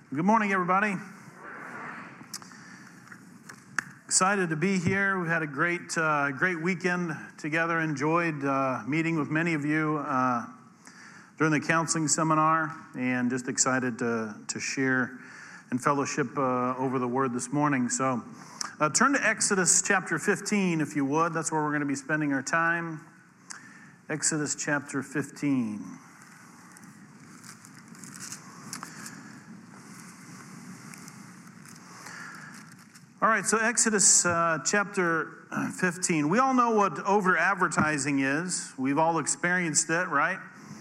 Good morning, everybody. Excited to be here. We've had a great weekend together. Enjoyed meeting with many of you during the counseling seminar, and just excited to share and fellowship over the Word this morning. So, turn to Exodus chapter 15, if you would. That's where we're going to be spending our time. Exodus chapter 15. All right, so Exodus chapter 15. We all know what over-advertising is. We've all experienced it, right?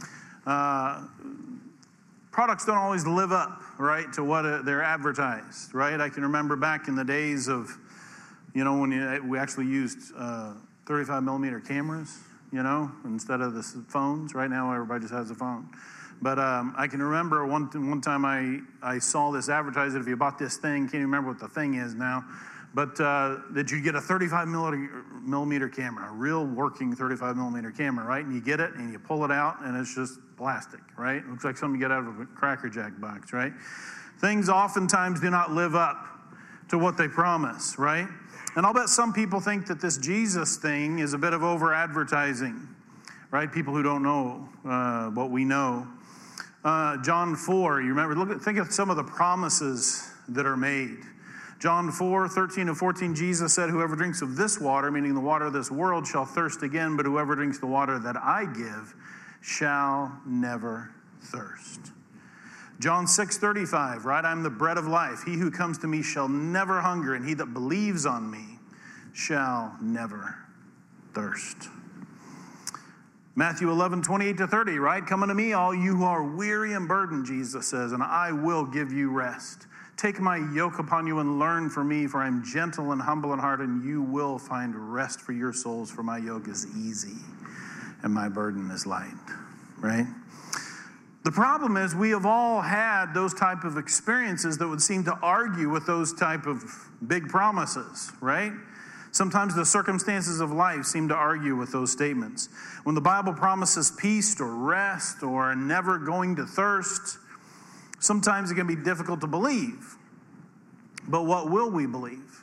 Products don't always live up, right, to what they're advertised, right? I can remember back in the days of, when we actually used 35 millimeter cameras, instead of the phones. Right now, everybody just has a phone. But I can remember one time I saw this advertised that if you bought this thing, can't even remember what the thing is now, but that you get a 35 millimeter camera, a real working 35 millimeter camera, right? And you get it and you pull it out and it's just plastic, right? It looks like something you get out of a Cracker Jack box, right? Things oftentimes do not live up to what they promise, right? And I'll bet some people think that this Jesus thing is a bit of over-advertising, right? People who don't know what we know. John 4, you remember, think of some of the promises that are made. John 4, 13 and 14, Jesus said, "Whoever drinks of this water," meaning the water of this world, "shall thirst again, but whoever drinks the water that I give shall never thirst." John 6:35, right? "I'm the bread of life. He who comes to me shall never hunger, and he that believes on me shall never thirst." Matthew 11, 28 to 30, right? "Come unto me, all you who are weary and burdened," Jesus says, "and I will give you rest. Take my yoke upon you and learn from me, for I am gentle and humble in heart, and you will find rest for your souls, for my yoke is easy and my burden is light," right? The problem is we have all had those type of experiences that would seem to argue with those type of big promises, right? Sometimes the circumstances of life seem to argue with those statements. When the Bible promises peace or rest or never going to thirst, sometimes it can be difficult to believe. But what will we believe?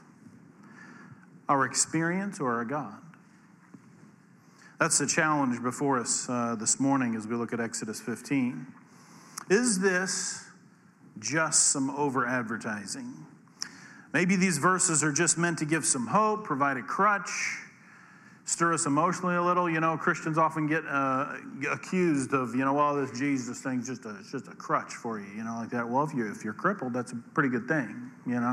Our experience or our God? That's the challenge before us this morning as we look at Exodus 15. Is this just some over-advertising? Maybe these verses are just meant to give some hope, provide a crutch, stir us emotionally a little. Christians often get accused of, this Jesus thing's just a crutch for you, like that. Well, if you're crippled, that's a pretty good thing,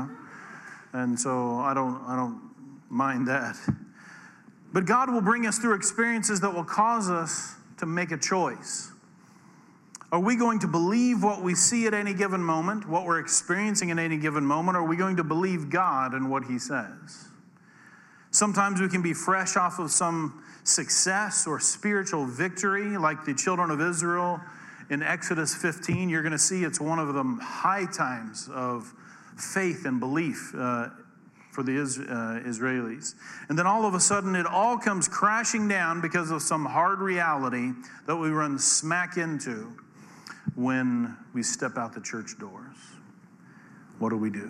And so I don't mind that. But God will bring us through experiences that will cause us to make a choice. Are we going to believe what we see at any given moment, what we're experiencing at any given moment, or are we going to believe God and what He says? Sometimes we can be fresh off of some success or spiritual victory, like the children of Israel in Exodus 15. You're going to see it's one of the high times of faith and belief for the Israelis. And then all of a sudden it all comes crashing down because of some hard reality that we run smack into when we step out the church doors. What do?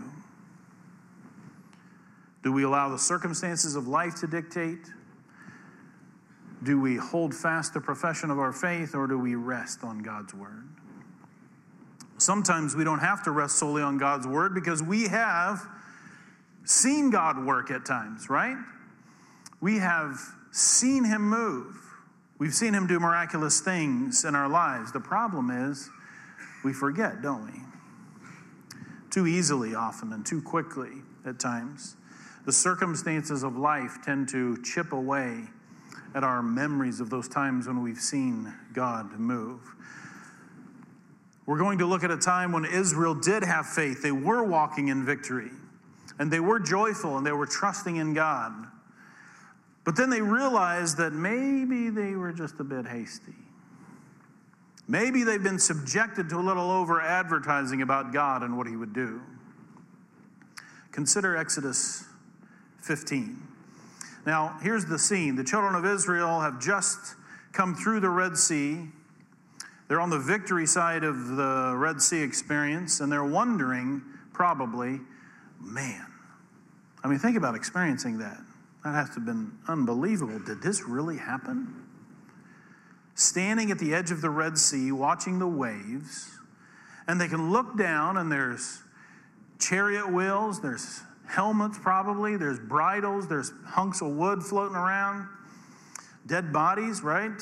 Do we allow the circumstances of life to dictate? Do we hold fast the profession of our faith, or do we rest on God's word? Sometimes we don't have to rest solely on God's word because we have seen God work at times, right? We have seen Him move. We've seen Him do miraculous things in our lives. The problem is we forget, don't we? Too easily often and too quickly at times. The circumstances of life tend to chip away at our memories of those times when we've seen God move. We're going to look at a time when Israel did have faith. They were walking in victory, and they were joyful, and they were trusting in God. But then they realized that maybe they were just a bit hasty. Maybe they've been subjected to a little over-advertising about God and what He would do. Consider Exodus 15. Now, here's the scene. The children of Israel have just come through the Red Sea. They're on the victory side of the Red Sea experience, and they're wondering, probably, man, I mean, think about experiencing that. That has to have been unbelievable. Did this really happen? Standing at the edge of the Red Sea, watching the waves, and they can look down, and there's chariot wheels, there's helmets probably, there's bridles, there's hunks of wood floating around, dead bodies, right?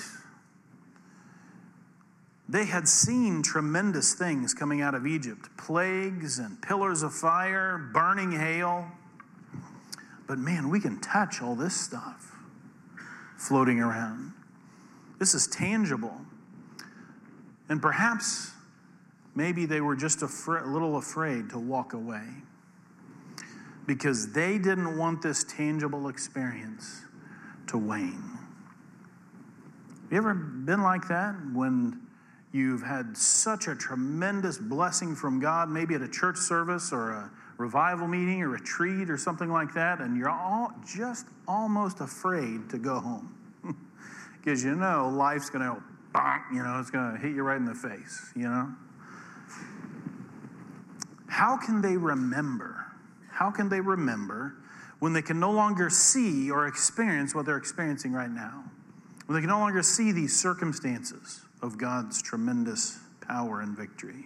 They had seen tremendous things coming out of Egypt, plagues and pillars of fire, burning hail. But man, we can touch all this stuff floating around. This is tangible. And perhaps, maybe they were just a little afraid to walk away because they didn't want this tangible experience to wane. You ever been like that when you've had such a tremendous blessing from God, maybe at a church service or a revival meeting or retreat or something like that, and you're all just almost afraid to go home because you know life's going to, it's going to hit you right in the face, How can they remember? How can they remember when they can no longer see or experience what they're experiencing right now? When they can no longer see these circumstances of God's tremendous power and victory?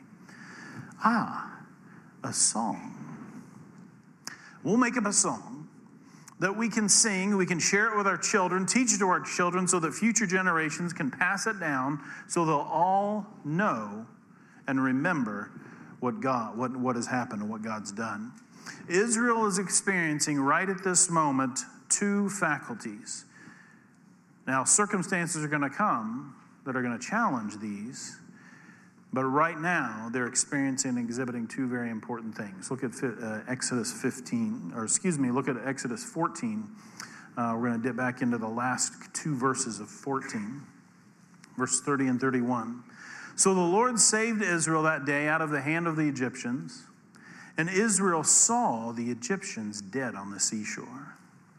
A song. We'll make up a song that we can sing, we can share it with our children, teach it to our children so that future generations can pass it down so they'll all know and remember what has happened and what God's done. Israel is experiencing right at this moment two faculties. Now, circumstances are going to come that are going to challenge these, but right now they're experiencing and exhibiting two very important things. Look at Exodus 15, look at Exodus 14. We're going to dip back into the last two verses of 14, verse 30 and 31. So the Lord saved Israel that day out of the hand of the Egyptians, and Israel saw the Egyptians dead on the seashore.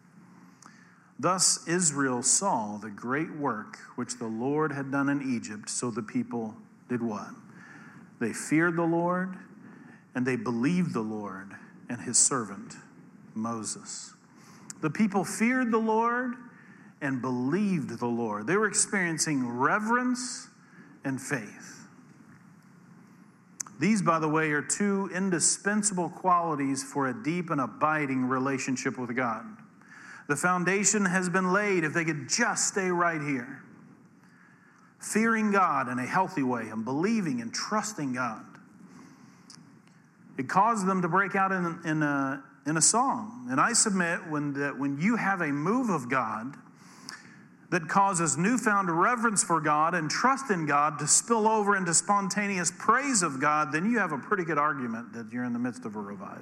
Thus Israel saw the great work which the Lord had done in Egypt, so the people did what? They feared the Lord, and they believed the Lord and his servant Moses. The people feared the Lord and believed the Lord. They were experiencing reverence and faith. These, by the way, are two indispensable qualities for a deep and abiding relationship with God. The foundation has been laid if they could just stay right here. Fearing God in a healthy way and believing and trusting God. It caused them to break out in a song. And I submit when you have a move of God that causes newfound reverence for God and trust in God to spill over into spontaneous praise of God, then you have a pretty good argument that you're in the midst of a revival.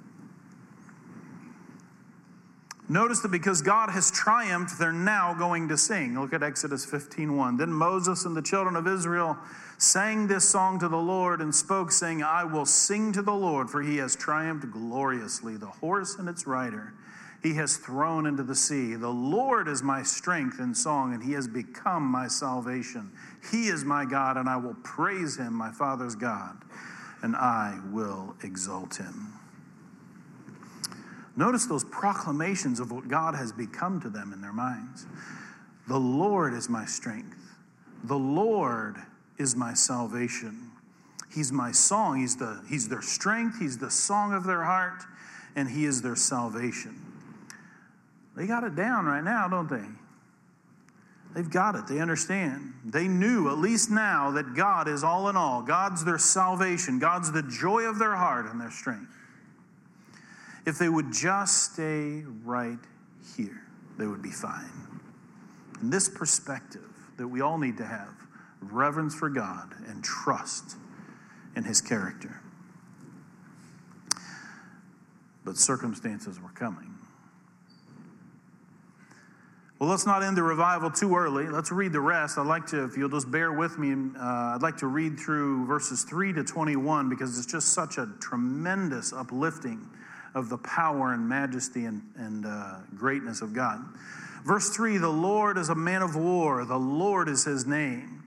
Notice that because God has triumphed, they're now going to sing. Look at Exodus 15:1. Then Moses and the children of Israel sang this song to the Lord and spoke, saying, I will sing to the Lord, for he has triumphed gloriously. The horse and its rider he has thrown into the sea. The Lord is my strength and song, and he has become my salvation. He is my God, and I will praise him, my Father's God, and I will exalt him. Notice those proclamations of what God has become to them in their minds. The Lord is my strength. The Lord is my salvation. He's my song. He's their strength. He's the song of their heart. And he is their salvation. They got it down right now, don't they? They've got it. They understand. They knew, at least now, that God is all in all. God's their salvation. God's the joy of their heart and their strength. If they would just stay right here, they would be fine. And this perspective that we all need to have, reverence for God and trust in his character. But circumstances were coming. Well, let's not end the revival too early. Let's read the rest. I'd like to, if you'll just bear with me, I'd like to read through verses 3 to 21 because it's just such a tremendous uplifting of the power and majesty and greatness of God. Verse 3, the Lord is a man of war. The Lord is his name.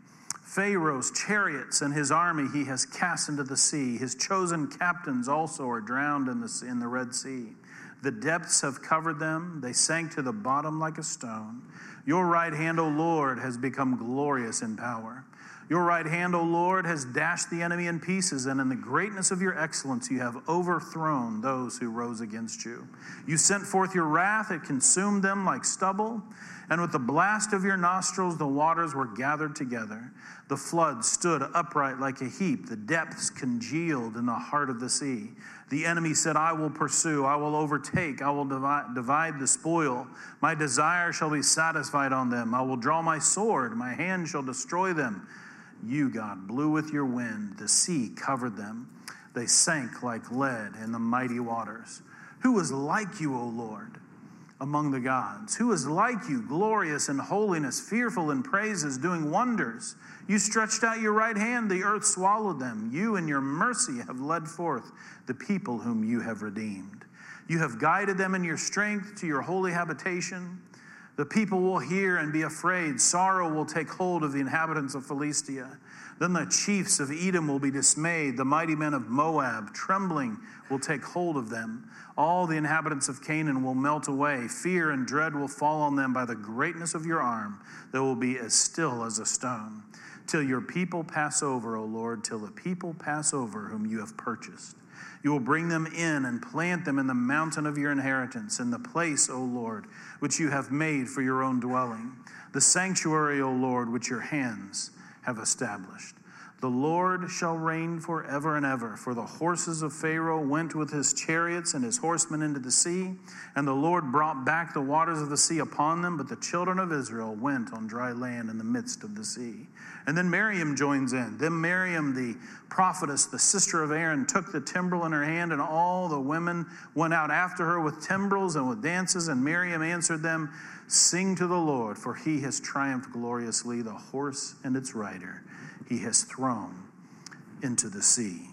Pharaoh's chariots and his army he has cast into the sea. His chosen captains also are drowned in the Red Sea. The depths have covered them. They sank to the bottom like a stone. Your right hand, O Lord, has become glorious in power. Your right hand, O Lord, has dashed the enemy in pieces, and in the greatness of your excellence you have overthrown those who rose against you. You sent forth your wrath, it consumed them like stubble, and with the blast of your nostrils the waters were gathered together. The flood stood upright like a heap, the depths congealed in the heart of the sea. The enemy said, I will pursue, I will overtake, I will divide the spoil. My desire shall be satisfied on them. I will draw my sword, my hand shall destroy them. You, God, blew with your wind. The sea covered them. They sank like lead in the mighty waters. Who is like you, O Lord, among the gods? Who is like you, glorious in holiness, fearful in praises, doing wonders? You stretched out your right hand, the earth swallowed them. You in your mercy have led forth the people whom you have redeemed. You have guided them in your strength to your holy habitation. The people will hear and be afraid. Sorrow will take hold of the inhabitants of Philistia. Then the chiefs of Edom will be dismayed. The mighty men of Moab, trembling, will take hold of them. All the inhabitants of Canaan will melt away. Fear and dread will fall on them by the greatness of your arm. They will be as still as a stone. Till your people pass over, O Lord, till the people pass over whom you have purchased. You will bring them in and plant them in the mountain of your inheritance, in the place, O Lord, which you have made for your own dwelling, the sanctuary, O Lord, which your hands have established. The Lord shall reign forever and ever, for the horses of Pharaoh went with his chariots and his horsemen into the sea, and the Lord brought back the waters of the sea upon them, but the children of Israel went on dry land in the midst of the sea. And then Miriam joins in. Then Miriam, the prophetess, the sister of Aaron, took the timbrel in her hand, and all the women went out after her with timbrels and with dances. And Miriam answered them, Sing to the Lord, for he has triumphed gloriously. The horse and its rider he has thrown into the sea.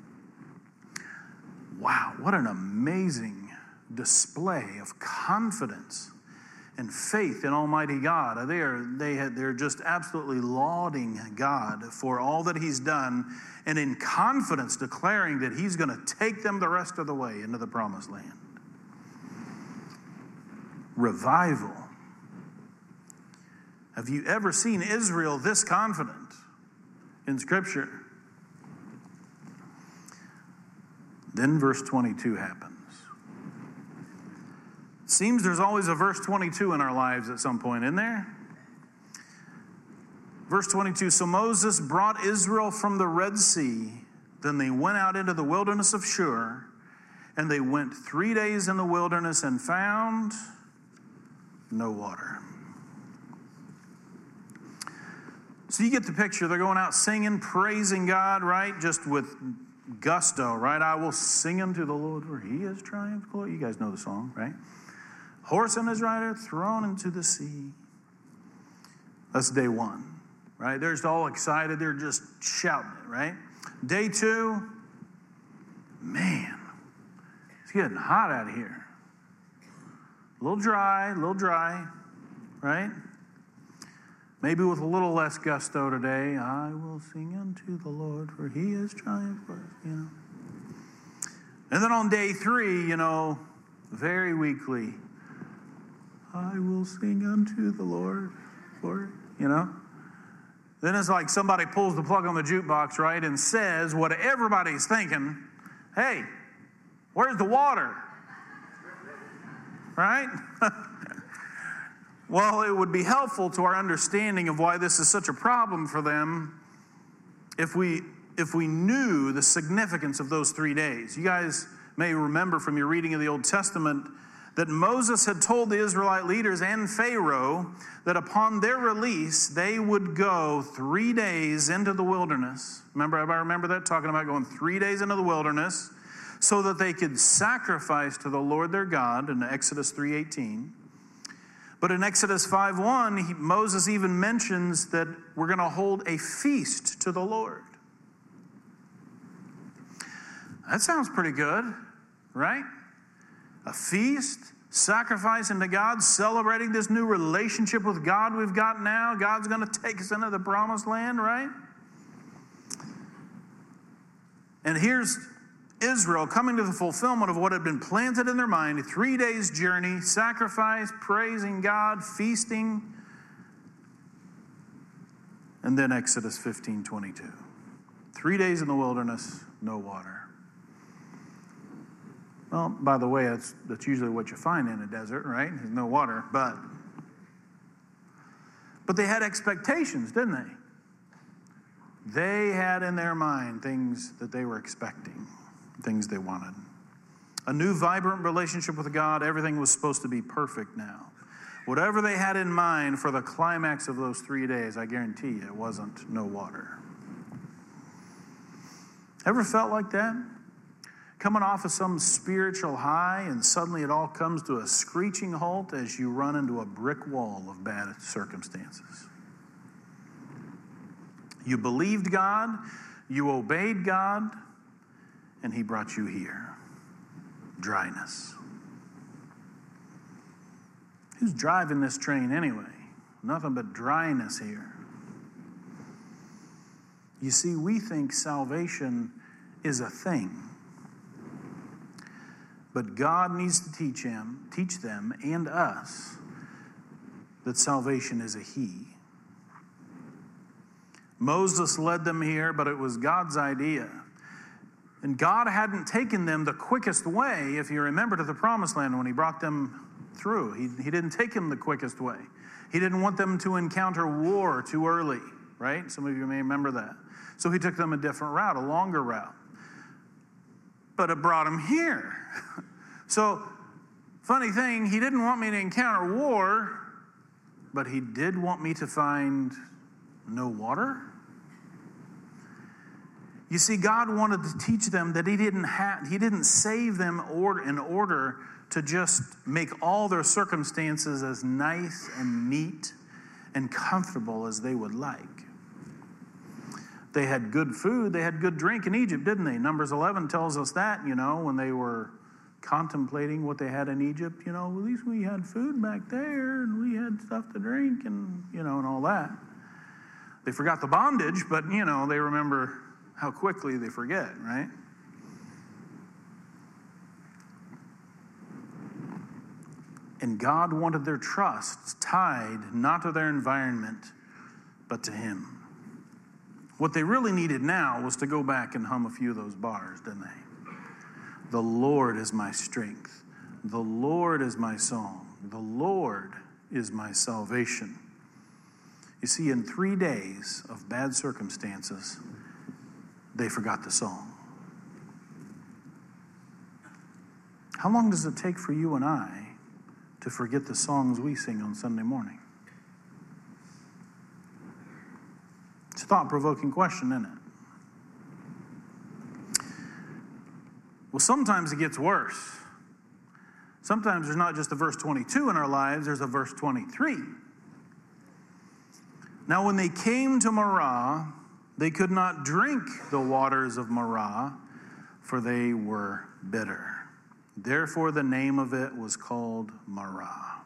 Wow, what an amazing display of confidence and faith in Almighty God. They're just absolutely lauding God for all that he's done, and in confidence declaring that he's going to take them the rest of the way into the promised land. Revival. Have you ever seen Israel this confident in Scripture? Then verse 22 happens. Seems there's always a verse 22 in our lives at some point, isn't there? Verse 22, so Moses brought Israel from the Red Sea. Then they went out into the wilderness of Shur, and they went 3 days in the wilderness and found no water. So you get the picture. They're going out singing, praising God, right? Just with gusto, right? I will sing unto the Lord, for he has triumphed. You guys know the song, right? Horse and his rider thrown into the sea. That's day one, right? They're just all excited. They're just shouting it, right? Day two, man, it's getting hot out here. A little dry, right? Maybe with a little less gusto today. I will sing unto the Lord, for he has triumphed, And then on day three, very weakly, I will sing unto the Lord, for, Then it's like somebody pulls the plug on the jukebox, right, and says what everybody's thinking, hey, where's the water? Right? Well, it would be helpful to our understanding of why this is such a problem for them if we knew the significance of those 3 days. You guys may remember from your reading of the Old Testament that Moses had told the Israelite leaders and Pharaoh that upon their release, they would go 3 days into the wilderness. Everybody remember that? Talking about going 3 days into the wilderness so that they could sacrifice to the Lord their God in Exodus 3:18. But in Exodus 5:1, Moses even mentions that we're going to hold a feast to the Lord. That sounds pretty good, right? A feast, sacrificing to God, celebrating this new relationship with God we've got now. God's going to take us into the promised land, right? And here's Israel coming to the fulfillment of what had been planted in their mind. A 3 days journey, sacrifice, praising God, feasting. And then Exodus 15:22. 3 days in the wilderness, no water. Well, by the way, that's usually what you find in a desert, right? There's no water, but they had expectations, didn't they? They had in their mind things that they were expecting, things they wanted. A new, vibrant relationship with God. Everything was supposed to be perfect now. Whatever they had in mind for the climax of those 3 days, I guarantee you, it wasn't no water. Ever felt like that? Coming off of some spiritual high, and suddenly it all comes to a screeching halt as you run into a brick wall of bad circumstances. You believed God, you obeyed God, and He brought you here. Dryness. Who's driving this train anyway? Nothing but dryness here. You see, we think salvation is a thing. But God needs to teach them and us that salvation is a He. Moses led them here, but it was God's idea. And God hadn't taken them the quickest way, if you remember, to the promised land when He brought them through. He didn't take them the quickest way. He didn't want them to encounter war too early, right? Some of you may remember that. So He took them a different route, a longer route. But it brought them here. So, funny thing, He didn't want me to encounter war, but He did want me to find no water. You see, God wanted to teach them that He didn't save them in order to just make all their circumstances as nice and neat and comfortable as they would like. They had good food, they had good drink in Egypt, didn't they? Numbers 11 tells us that, when they were contemplating what they had in Egypt, at least we had food back there and we had stuff to drink and, and all that. They forgot the bondage, but, they remember how quickly they forget, right? And God wanted their trust tied not to their environment, but to Him. What they really needed now was to go back and hum a few of those bars, didn't they? The Lord is my strength. The Lord is my song. The Lord is my salvation. You see, in 3 days of bad circumstances, they forgot the song. How long does it take for you and I to forget the songs we sing on Sunday morning? It's a thought-provoking question, isn't it? Well, sometimes it gets worse. Sometimes there's not just a verse 22 in our lives, there's a verse 23. Now, when they came to Marah, they could not drink the waters of Marah, for they were bitter. Therefore, the name of it was called Marah.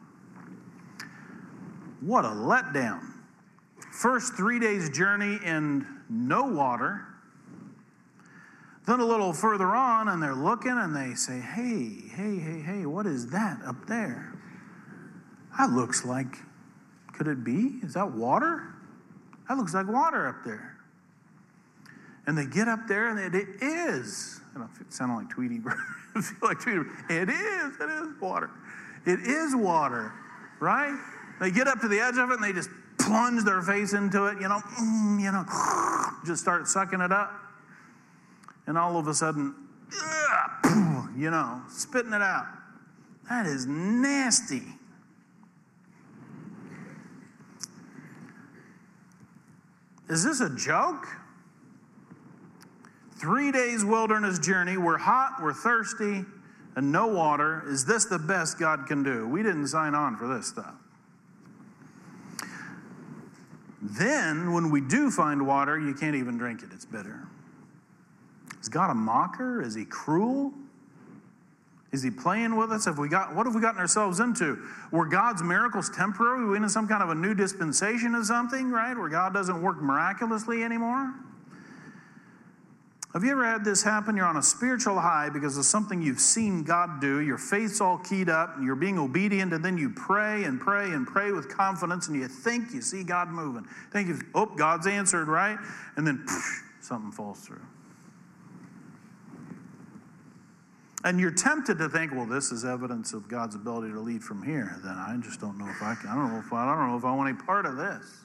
What a letdown. First 3 days journey and no water. Then a little further on, and they're looking, and they say, hey, what is that up there? That looks like, could it be? Is that water? That looks like water up there. And they get up there, and it is. I don't know if it sounded like Tweety Bird. I feel like Tweety Bird. It is water. It is water, right? They get up to the edge of it, and they just plunge their face into it, just start sucking it up. And all of a sudden, spitting it out. That is nasty. Is this a joke? 3 days wilderness journey. We're hot, we're thirsty, and no water. Is this the best God can do? We didn't sign on for this stuff. Then, when we do find water, you can't even drink it. It's bitter. Is God a mocker? Is He cruel? Is he playing with us? What have we gotten ourselves into? Were God's miracles temporary? Are we in some kind of a new dispensation of something, right? Where God doesn't work miraculously anymore? Have you ever had this happen? You're on a spiritual high because of something you've seen God do. Your faith's all keyed up and you're being obedient, and then you pray and pray and pray with confidence, and you think you see God moving. God's answered, right? And then something falls through. And you're tempted to think, well, this is evidence of God's ability to lead from here. Then I just don't know if I can. I don't know if I want any part of this.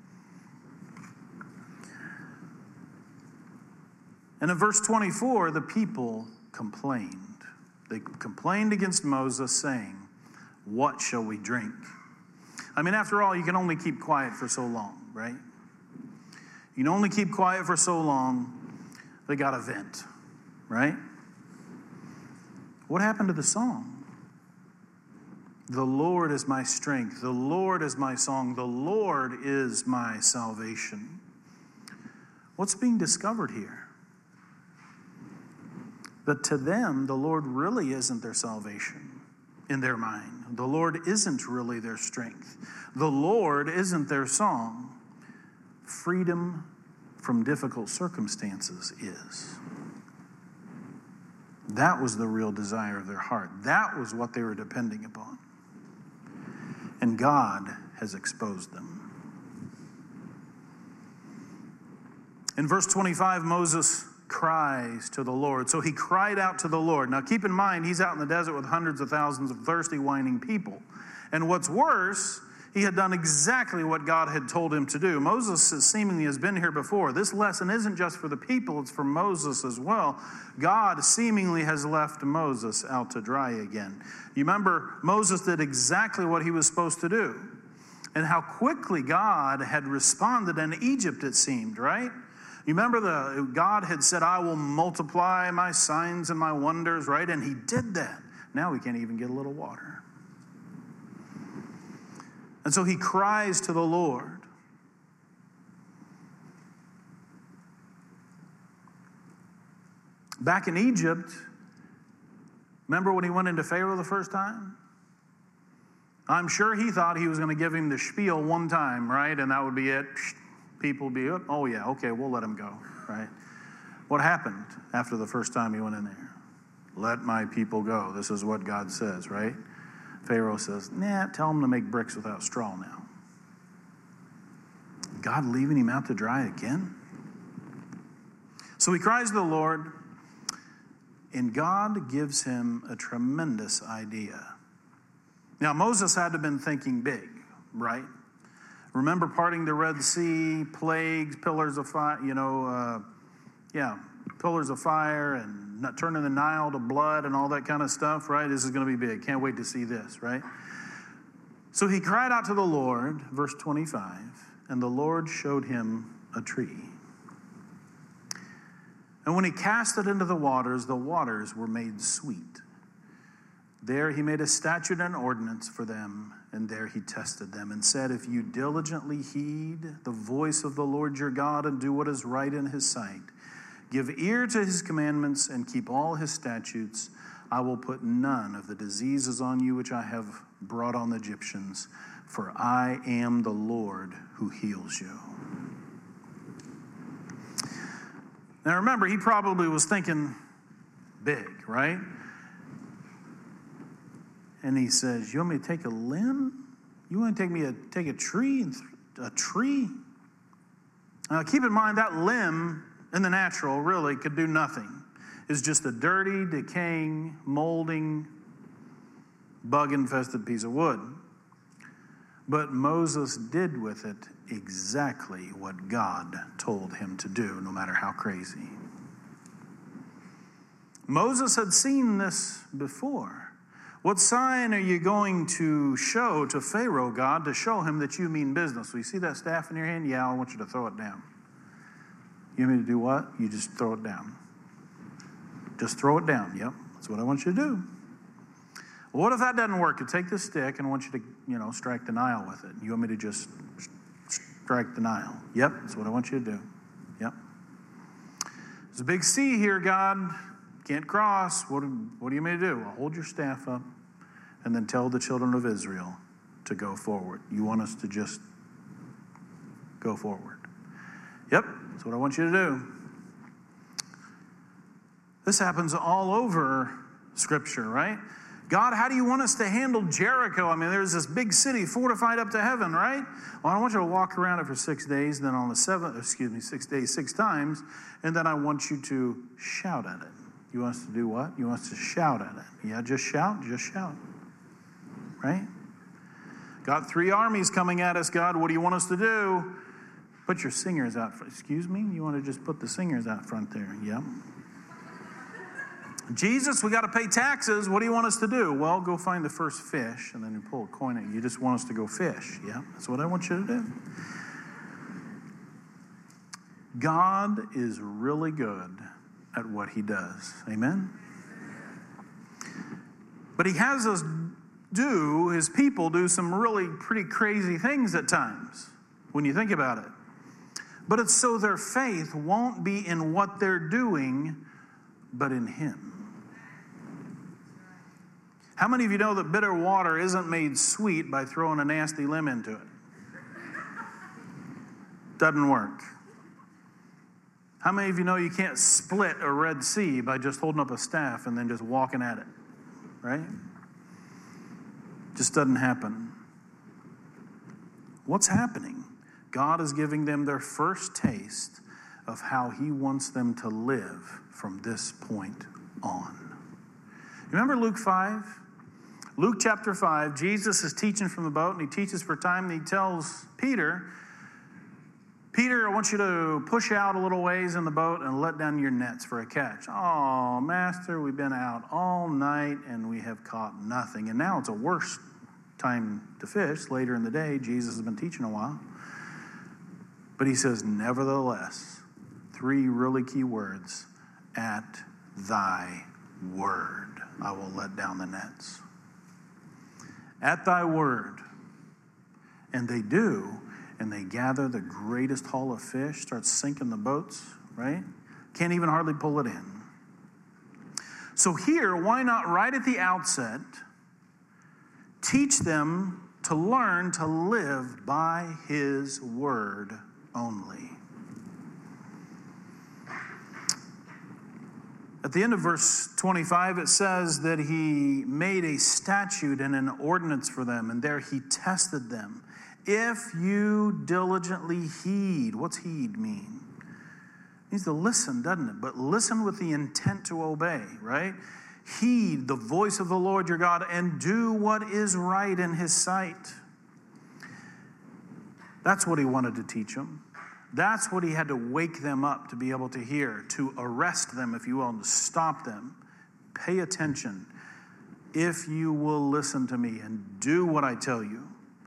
And in verse 24, the people complained. They complained against Moses, saying, "What shall we drink?" I mean, after all, you can only keep quiet for so long, right? You can only keep quiet for so long. They got a vent, right? What happened to the song? The Lord is my strength. The Lord is my song. The Lord is my salvation. What's being discovered here? That to them, the Lord really isn't their salvation in their mind. The Lord isn't really their strength. The Lord isn't their song. Freedom from difficult circumstances is. That was the real desire of their heart. That was what they were depending upon. And God has exposed them. In verse 25, Moses cries to the Lord. So he cried out to the Lord. Now keep in mind, he's out in the desert with hundreds of thousands of thirsty, whining people. And what's worse, he had done exactly what God had told him to do. Moses seemingly has been here before. This lesson isn't just for the people, it's for Moses as well. God seemingly has left Moses out to dry again. You remember, Moses did exactly what he was supposed to do. And how quickly God had responded in Egypt, it seemed, right? You remember God had said, "I will multiply my signs and my wonders," right? And he did that. Now we can't even get a little water. And so he cries to the Lord. Back in Egypt, remember when he went into Pharaoh the first time? I'm sure he thought he was going to give him the spiel one time, right? And that would be it. People would be, "Oh yeah, okay, we'll let him go," right? What happened after the first time he went in there? "Let my people go." This is what God says, right? Pharaoh says, "Nah, tell them to make bricks without straw now." God leaving him out to dry again? So he cries to the Lord, and God gives him a tremendous idea. Now, Moses had to have been thinking big, right? Remember parting the Red Sea, plagues, pillars of fire, pillars of fire, and not turning the Nile to blood and all that kind of stuff, right? This is going to be big. Can't wait to see this, right? So he cried out to the Lord, verse 25, and the Lord showed him a tree. And when he cast it into the waters were made sweet. There he made a statute and ordinance for them, and there he tested them and said, "If you diligently heed the voice of the Lord your God and do what is right in his sight, give ear to his commandments and keep all his statutes, I will put none of the diseases on you which I have brought on the Egyptians, for I am the Lord who heals you." Now remember, he probably was thinking big, right? And he says, "You want me to take a limb? You want to take a tree? A tree?" Now keep in mind that limb in the natural really could do nothing. It's just a dirty, decaying, molding, bug-infested piece of wood. But Moses did with it exactly what God told him to do, no matter how crazy. Moses had seen this before. What sign are you going to show to Pharaoh, God, to show him that you mean business? So you see that staff in your hand? Yeah, I want you to throw it down. You want me to do what? You just throw it down. Just throw it down. Yep, that's what I want you to do. Well, what if that doesn't work? You take this stick and I want you to, strike the Nile with it. You want me to just strike the Nile? Yep, that's what I want you to do. Yep. There's a big sea here, God. can't cross. What do you want me to do? Well, hold your staff up and then tell the children of Israel to go forward. You want us to just go forward? Yep, that's what I want you to do. This happens all over Scripture, right? God, how do you want us to handle Jericho? I mean, there's this big city fortified up to heaven, right? Well, I want you to walk around it for 6 days, then on the 6 days, 6 times, and then I want you to shout at it. You want us to do what? You want us to shout at it. Yeah, just shout, right? Got 3 armies coming at us, God. What do you want us to do? Put your singers out front. Excuse me? You want to just put the singers out front there? Yeah. Jesus, we got to pay taxes. What do you want us to do? Well, go find the first fish, and then you pull a coin out. You just want us to go fish. Yeah, that's what I want you to do. God is really good at what he does. Amen? But he has us his people do some really pretty crazy things at times, when you think about it. But it's so their faith won't be in what they're doing, but in him. How many of you know that bitter water isn't made sweet by throwing a nasty lemon into it? Doesn't work. How many of you know you can't split a Red Sea by just holding up a staff and then just walking at it? Right? Just doesn't happen. What's happening? God is giving them their first taste of how he wants them to live from this point on. You remember Luke 5? Luke chapter 5, Jesus is teaching from the boat, and he teaches for time, and he tells Peter, I want you to push out a little ways in the boat and let down your nets for a catch. Oh, Master, we've been out all night, and we have caught nothing. And now it's a worse time to fish. Later in the day, Jesus has been teaching a while. But he says, nevertheless, 3 really key words, at thy word I will let down the nets. At thy word. And they do, and they gather the greatest haul of fish, start sinking the boats, right? Can't even hardly pull it in. So here, why not right at the outset, teach them to learn to live by his word only. At the end of verse 25, it says that he made a statute and an ordinance for them, and there he tested them. If you diligently heed, what's heed mean? It means to listen, doesn't it? But listen with the intent to obey, right? Heed the voice of the Lord your God and do what is right in his sight. That's what he wanted to teach them. That's what he had to wake them up to be able to hear, to arrest them, if you will, to stop them. Pay attention. If you will listen to me and do what I tell you.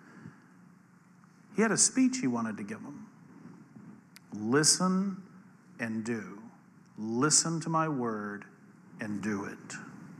He had a speech he wanted to give them. Listen and do. Listen to my word and do it.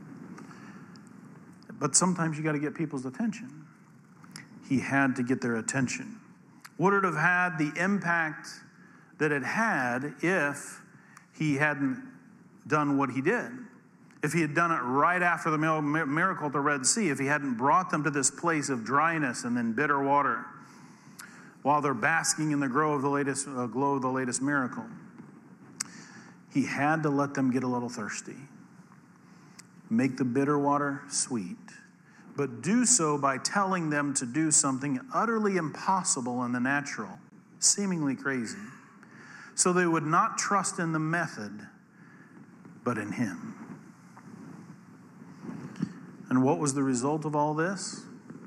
But sometimes you got to get people's attention. He had to get their attention. Would it have had the impact that it had if he hadn't done what he did? If he had done it right after the miracle at the Red Sea, if he hadn't brought them to this place of dryness and then bitter water while they're basking in the glow of the latest miracle. He had to let them get a little thirsty. Make the bitter water sweet. But do so by telling them to do something utterly impossible in the natural, seemingly crazy, so they would not trust in the method, but in him. And what was the result of all this?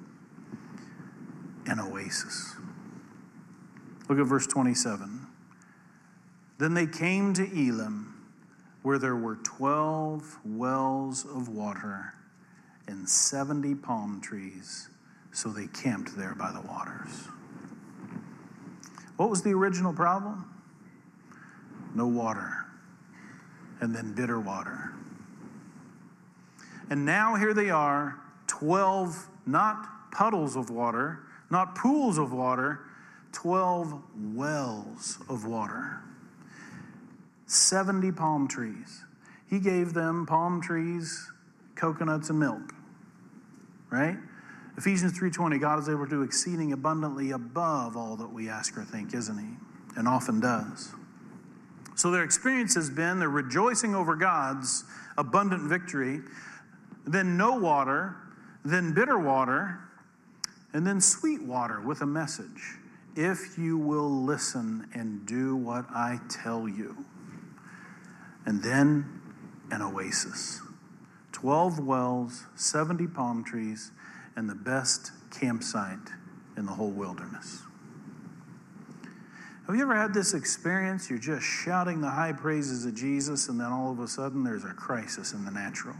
An oasis. Look at verse 27. Then they came to Elim, where there were 12 wells of water and 70 palm trees, so they camped there by the waters. What was the original problem? No water, and then bitter water. And now here they are, 12, not puddles of water, not pools of water, 12 wells of water. 70 palm trees. He gave them palm trees, coconuts, and milk, right? Ephesians 3:20, God is able to do exceeding abundantly above all that we ask or think, isn't he? And often does. So their experience has been they're rejoicing over God's abundant victory, then no water, then bitter water, and then sweet water with a message. If you will listen and do what I tell you. And then an oasis. 12 wells, 70 palm trees, and the best campsite in the whole wilderness. Have you ever had this experience? You're just shouting the high praises of Jesus, and then all of a sudden there's a crisis in the natural.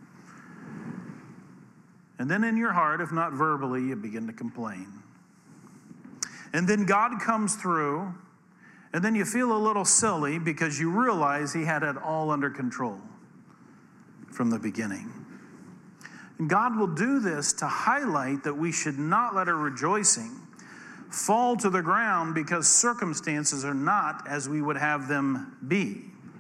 And then in your heart, if not verbally, you begin to complain. And then God comes through, and then you feel a little silly because you realize he had it all under control from the beginning. And God will do this to highlight that we should not let our rejoicing fall to the ground because circumstances are not as we would have them be.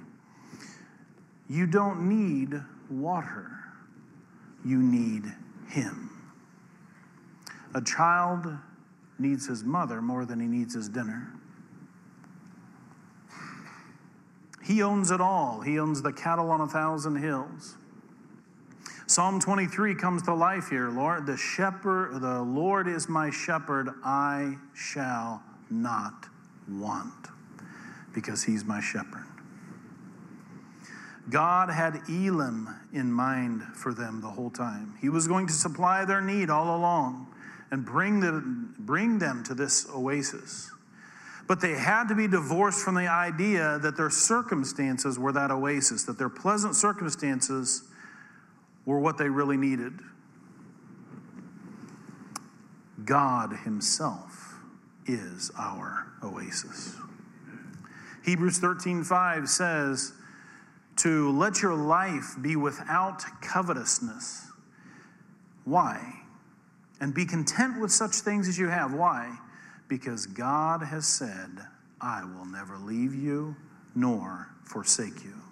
You don't need water. You need him. A child needs his mother more than he needs his dinner. He owns it all. He owns the cattle on 1,000 hills. Psalm 23 comes to life here. Lord, the Lord is my shepherd, I shall not want, because he's my shepherd. God had Elim in mind for them the whole time. He was going to supply their need all along and bring them to this oasis. But they had to be divorced from the idea that their circumstances were that oasis, that their pleasant circumstances were what they really needed. God himself is our oasis. Hebrews 13:5 says to let your life be without covetousness. Why? And be content with such things as you have. Why? Because God has said, I will never leave you nor forsake you.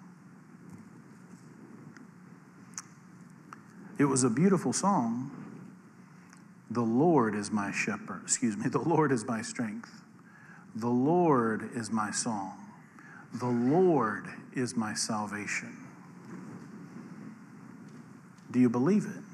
It was a beautiful song. The Lord is my shepherd. The Lord is my strength. The Lord is my song. The Lord is my salvation. Do you believe it?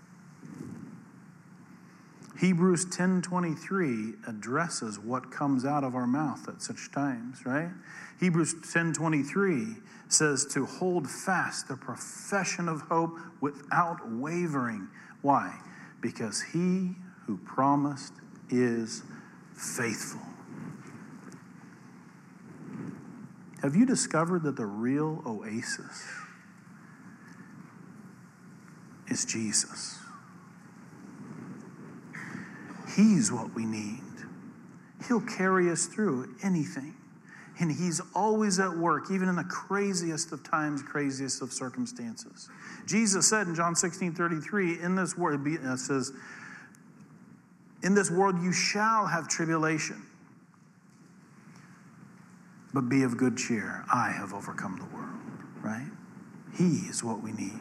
Hebrews 10:23 addresses what comes out of our mouth at such times, right? Hebrews 10:23 says to hold fast the profession of hope without wavering. Why? Because he who promised is faithful. Have you discovered that the real oasis is Jesus? He's what we need. He'll carry us through anything. And he's always at work, even in the craziest of times, craziest of circumstances. Jesus said in John 16:33, in this world, it says, in this world you shall have tribulation. But be of good cheer. I have overcome the world, right? He is what we need.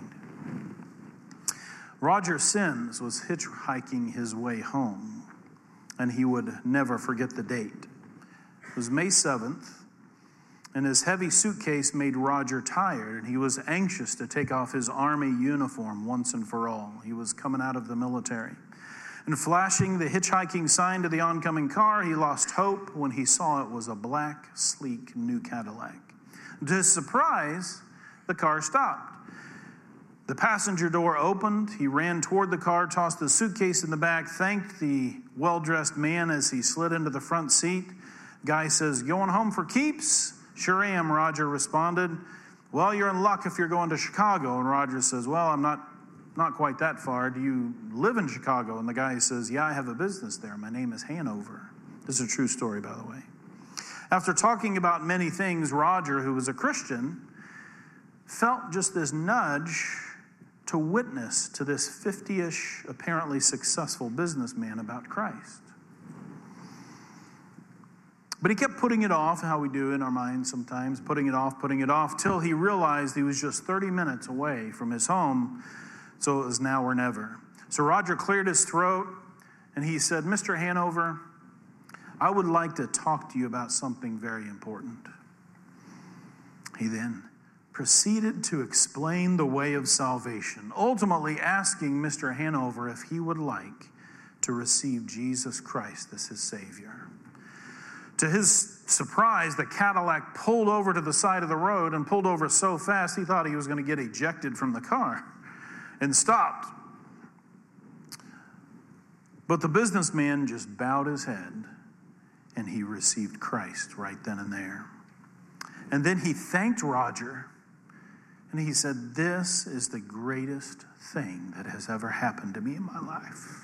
Roger Sims was hitchhiking his way home, and he would never forget the date. It was May 7th, and his heavy suitcase made Roger tired, and he was anxious to take off his army uniform once and for all. He was coming out of the military. And flashing the hitchhiking sign to the oncoming car, he lost hope when he saw it was a black, sleek, new Cadillac. To his surprise, the car stopped. The passenger door opened. He ran toward the car, tossed the suitcase in the back, thanked the well-dressed man as he slid into the front seat. Guy says, "Going home for keeps?" "Sure am," Roger responded. "Well, you're in luck if you're going to Chicago." And Roger says, "Well, I'm not quite that far. Do you live in Chicago?" And the guy says, "Yeah, I have a business there. My name is Hanover." This is a true story, by the way. After talking about many things, Roger, who was a Christian, felt just this nudge to witness to this 50-ish, apparently successful businessman about Christ. But he kept putting it off, how we do in our minds sometimes, putting it off, till he realized he was just 30 minutes away from his home, so it was now or never. So Roger cleared his throat, and he said, "Mr. Hanover, I would like to talk to you about something very important." He then proceeded to explain the way of salvation, ultimately asking Mr. Hanover if he would like to receive Jesus Christ as his Savior. To his surprise, the Cadillac pulled over to the side of the road and pulled over so fast he thought he was going to get ejected from the car and stopped. But the businessman just bowed his head and he received Christ right then and there. And then he thanked Roger and he said, "This is the greatest thing that has ever happened to me in my life."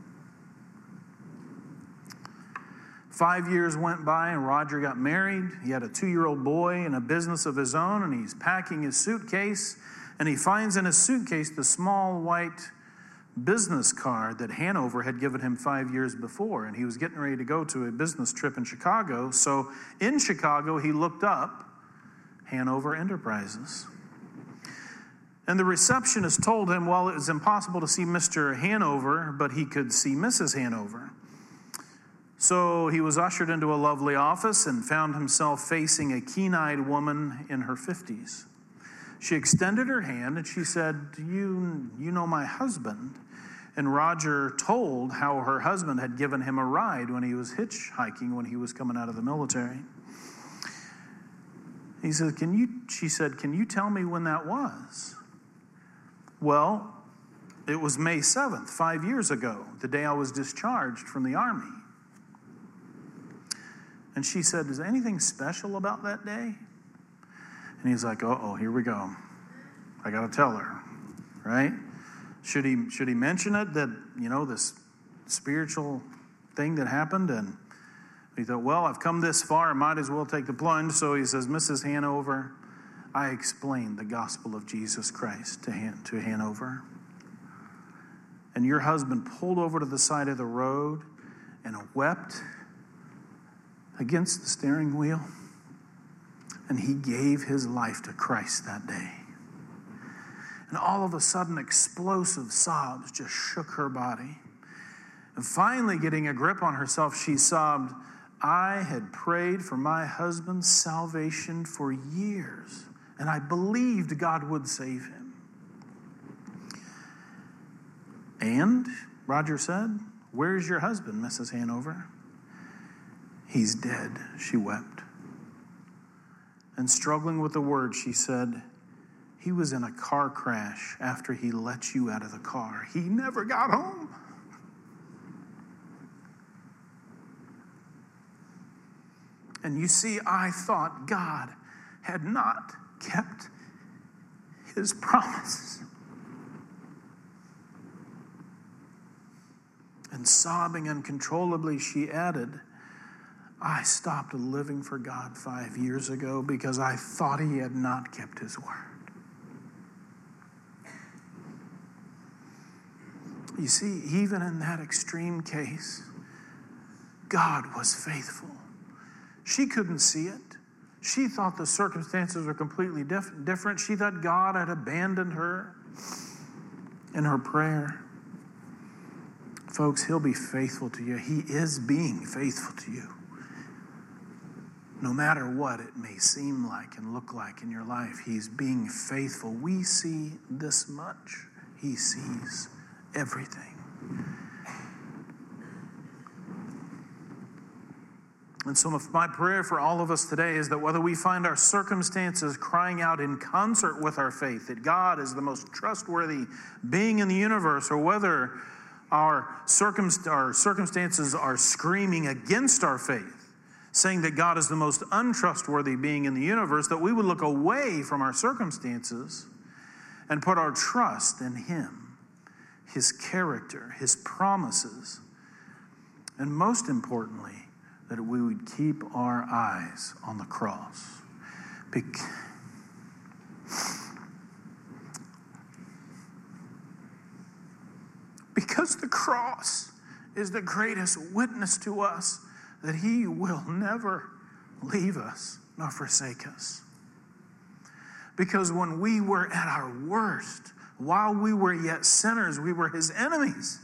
5 years went by and Roger got married. He had a 2-year-old boy and a business of his own, and he's packing his suitcase, and he finds in his suitcase the small white business card that Hanover had given him 5 years before, and he was getting ready to go to a business trip in Chicago. So in Chicago, he looked up Hanover Enterprises. And the receptionist told him, well, it was impossible to see Mr. Hanover, but he could see Mrs. Hanover. So he was ushered into a lovely office and found himself facing a keen-eyed woman in her 50s. She extended her hand and she said, you know my husband?" And Roger told how her husband had given him a ride when he was hitchhiking when he was coming out of the military. He said, she said, "Can you tell me when that was?" "Well, it was May 7th, 5 years ago, the day I was discharged from the Army." And she said, "Is there anything special about that day?" And he's like, "Uh-oh, here we go. I got to tell her," right? Should he mention it, that, this spiritual thing that happened? And he thought, well, I've come this far, I might as well take the plunge. So he says, "Mrs. Hanover, I explained the gospel of Jesus Christ to Hanover. And your husband pulled over to the side of the road and wept against the steering wheel. And he gave his life to Christ that day." And all of a sudden, explosive sobs just shook her body. And finally, getting a grip on herself, she sobbed, "I had prayed for my husband's salvation for years, and I believed God would save him." "And," Roger said, "where's your husband, Mrs. Hanover?" "He's dead," she wept. And struggling with the words, she said, "He was in a car crash after he let you out of the car. He never got home." And you see, I thought God had not kept his promise. And sobbing uncontrollably, she added, "I stopped living for God 5 years ago because I thought he had not kept his word." You see, even in that extreme case, God was faithful. She couldn't see it. She thought the circumstances were completely different. She thought God had abandoned her in her prayer. Folks, he'll be faithful to you. He is being faithful to you. No matter what it may seem like and look like in your life, he's being faithful. We see this much. He sees everything. And so my prayer for all of us today is that whether we find our circumstances crying out in concert with our faith, that God is the most trustworthy being in the universe, or whether our circumstances are screaming against our faith, saying that God is the most untrustworthy being in the universe, that we would look away from our circumstances and put our trust in him, his character, his promises, and most importantly, that we would keep our eyes on the cross. Because the cross is the greatest witness to us that he will never leave us nor forsake us. Because when we were at our worst, while we were yet sinners, we were his enemies.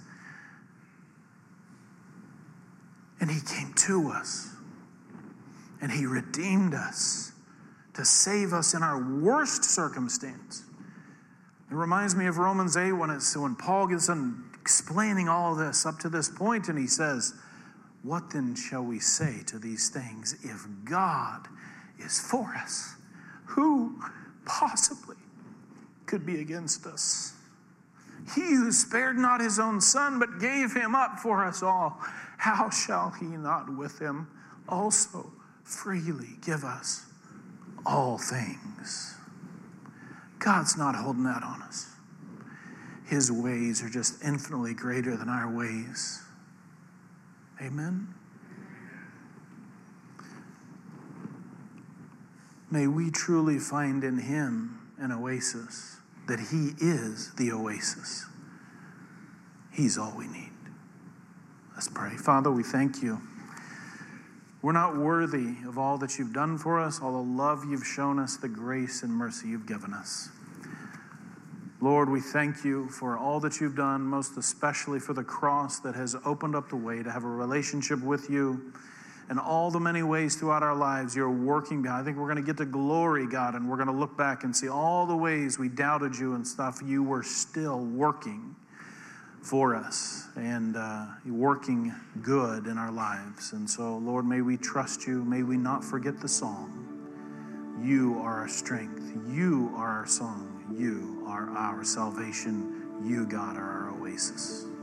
And he came to us. And he redeemed us to save us in our worst circumstance. It reminds me of Romans 8 when Paul gets done explaining all of this up to this point, and he says, what then shall we say to these things? If God is for us, who possibly could be against us? He who spared not his own son, but gave him up for us all, how shall he not with him also freely give us all things? God's not holding that on us. His ways are just infinitely greater than our ways. Amen? May we truly find in him an oasis, that he is the oasis. He's all we need. Let's pray. Father, we thank you. We're not worthy of all that you've done for us, all the love you've shown us, the grace and mercy you've given us. Lord, we thank you for all that you've done, most especially for the cross that has opened up the way to have a relationship with you, and all the many ways throughout our lives you're working behind. I think we're going to get to glory, God, and we're going to look back and see all the ways we doubted you and stuff. You were still working for us and working good in our lives. And so, Lord, may we trust you. May we not forget the song. You are our strength. You are our song. You are our salvation. You, God, are our oasis.